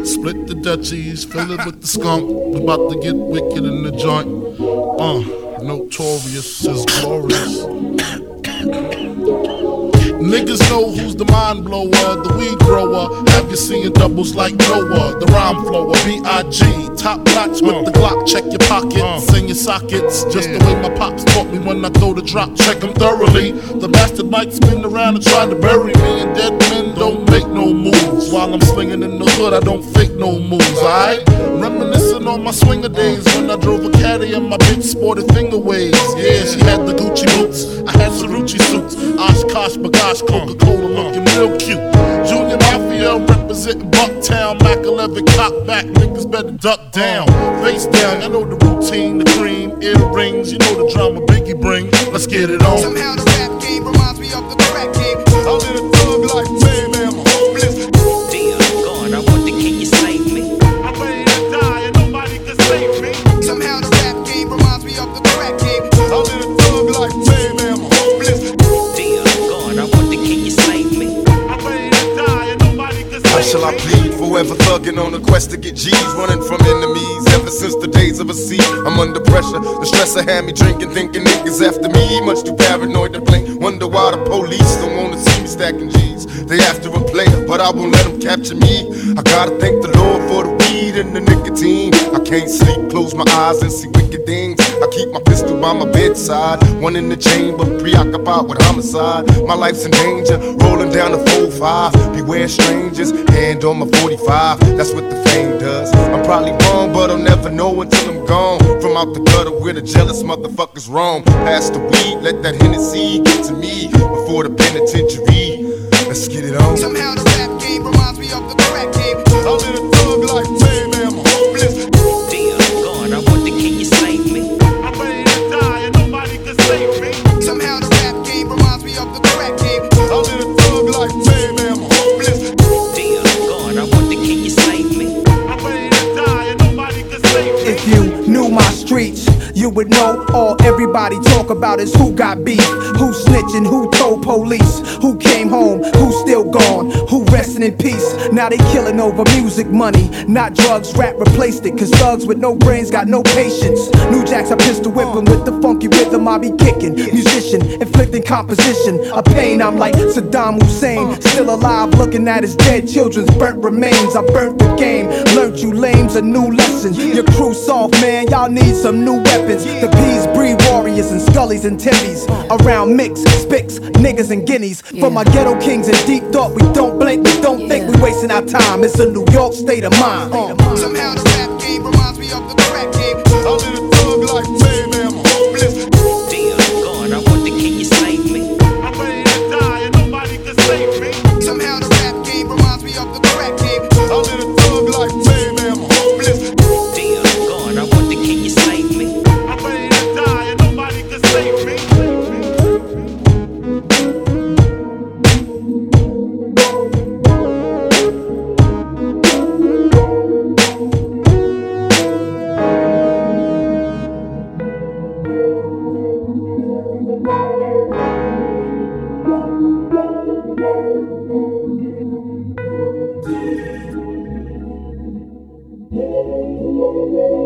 Split the Dutchies, fill it with the skunk. We about to get wicked in the joint. Notorious is glorious. Niggas know who's the mind blower, the weed grower. Have you seen doubles like Noah? The rhyme flower, B.I.G. Top notch with the Glock. Check your pockets and your sockets. Just the way my pops taught me when I throw the drop. Check them thoroughly. The bastard might spin around and try to bury me. And dead men don't make no moves. While I'm slinging in the hood, I don't fake no moves, alright? Reminiscing on my swinger days when I drove a caddy and my bitch sported finger waves. Yeah, she had the Gucci boots, I had Cerucci suits. Oshkosh, Bagash, Coca-Cola looking real cute. Junior Mafia representing Bucktown. Mac 11 cock back, niggas better duck down. Face down, I know the routine, the cream, earrings. You know the drama Biggie bring, let's get it on. Somehow the rap game reminds me of the crack game. I live a thug like man, I'm homeless. Dear God, I want to can you save me? I'm ready to die and nobody can save me. Somehow the rap game reminds me of the crack game. I live a thug like man, I'm homeless. Dear God, I want to can you save me? I'm ready to die and nobody can save me. How shall I plead? Forever thugging on a quest to get G's, running from enemies ever since the days of a sea. I'm under pressure, the stress I had me drinking, thinking niggas after me. Much too paranoid to blink, wonder why the police don't wanna see me stacking G's. They after a player, but I won't let them capture me. I gotta thank the Lord for the weed and the nicotine. I can't sleep, close my eyes and see wicked things. I keep my pistol by my bedside, one in the chamber, preoccupied with homicide. My life's in danger, rolling down the 4-5. Beware strangers, hand on my 45. That's what the fame does. I'm probably wrong, but I'll never know until I'm gone. From out the gutter where the jealous motherfuckers roam. Pass the weed, let that Hennessy get to me before the penitentiary. Let's get it on. Somehow the rap game reminds me of the crack game. I live a thug like man, I'm homeless. Dear God, I want to can you save me? I'm ready to die and nobody can save me. Somehow the rap game reminds me of the crack game. I live a thug like man, I'm homeless. Dear God, I want to can you save me? I'm ready to die and nobody can save me. If you knew my streets, you would know all everybody talk about is who got beef, who snitching, who told police, who came home, who's still gone, who resting in peace. Now they killing over music money, not drugs. Rap replaced it, cause thugs with no brains got no patience. New Jacks, I pistol whipping with the funky rhythm I be kicking. Musician, inflicting composition of pain. I'm like Saddam Hussein, still alive looking at his dead children's burnt remains. I burnt the game, learned you lames a new lesson. Your crew soft, man, y'all need some new weapons. The P's breed warriors and Scullies and Timbies. Around mix, spicks, niggas and guineas. For my ghetto kings in deep thought, we don't blink, we don't think we wasting our time. It's a New York state of mind. Somehow the rap game reminds me of the crack game. I live a thug like man, I'm homeless. Dear God, I want to can you save me? I'm ready to die and nobody can save me. Somehow the rap game reminds me of the crack game. I live a thug like man, I'm homeless. Dear God, I want to can you save me? I'm ready to die and nobody can save me. Yeah.